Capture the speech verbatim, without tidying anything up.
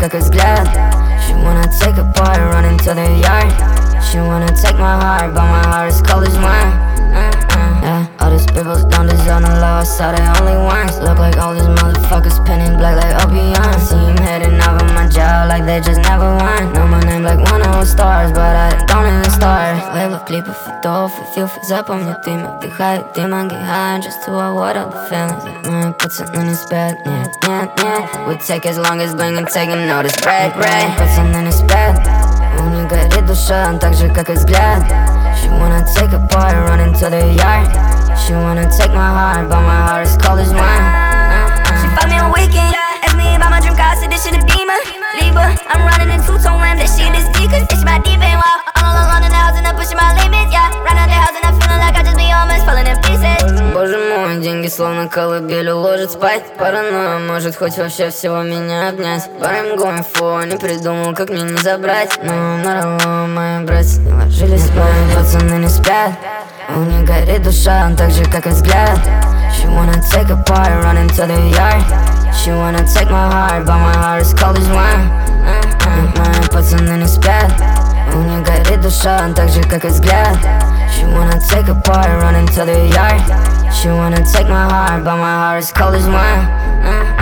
как и взгляд. She wanna take a part, run into the yard. She wanna take my heart, but my heart is cold as wine. uh, uh, Yeah, all these people don't deserve no love, I saw they only ones. Look like all these motherfuckers pinning black like Obion. See him heading off of my job like they just never won. Know my name like one of those stars, but I don't even start. Лейблов, клипов, фитов и филфы, запомню дыма. Вдыхаю дыма, get high just to avoid all the feelings. Мои пацаны не спят, нет, нет, нет. We take as long as bling and taking notice, break, break. Пацаны не спят, у них горит душа, так же как и взгляд. She wanna take a part, run into the yard. She wanna take my heart, but my heart is cold as wine. uh-uh. She fucked me on weekend, asked me about my dream car, said this shit a Beamer. Libra, I'm running in two-tone rims, that shit is deep, cause it's my deep end wall. All alone in the house and I'm pushing my limits, yeah. Run out the house and I'm feeling like I just be almost falling in pieces. Боже мой, деньги словно колыбель уложат спать. Паранойя может хоть вообще всего меня обнять. But I'm going for, не придумал, как мне не забрать. Но наравно мои братья не ложились спать. Мои пацаны не спят, у них горит душа, так же как и взгляд. She wanna take a part, run into the yard. She wanna take my heart, but my heart is cold as wine. uh-uh. Мои пацаны не спят, у них горит душа, так же как и взгляд. She wanna take a part, run into the yard. She wanna take my heart, but my heart is cold as wine. uh-uh.